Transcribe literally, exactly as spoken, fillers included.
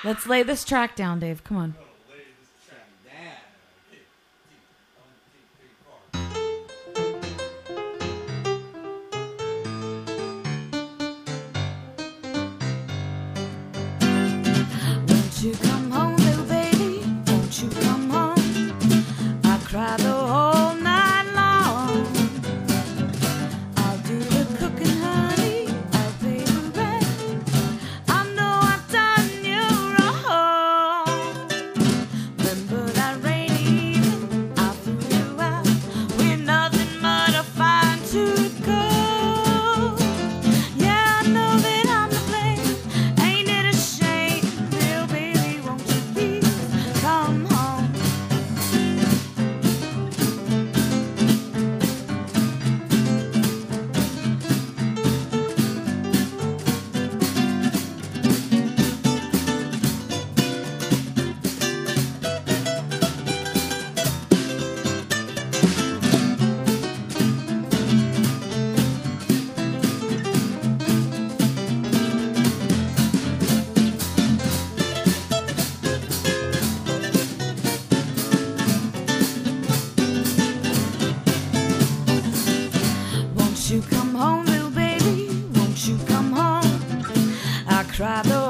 Let's lay this track down, Dave. Come on. Won't you come home, little baby? Won't you come home? I cry the whole night long. I'll do the cooking, honey. I'll pay the rent. I know I've done you wrong. Remember that rainy evening I threw you out with nothing but a fine tooth comb. Yeah, I know that I'm to blame. Ain't it a shame? Little baby, won't you please come home? Won't you come home, little baby? Won't you come home? I cry the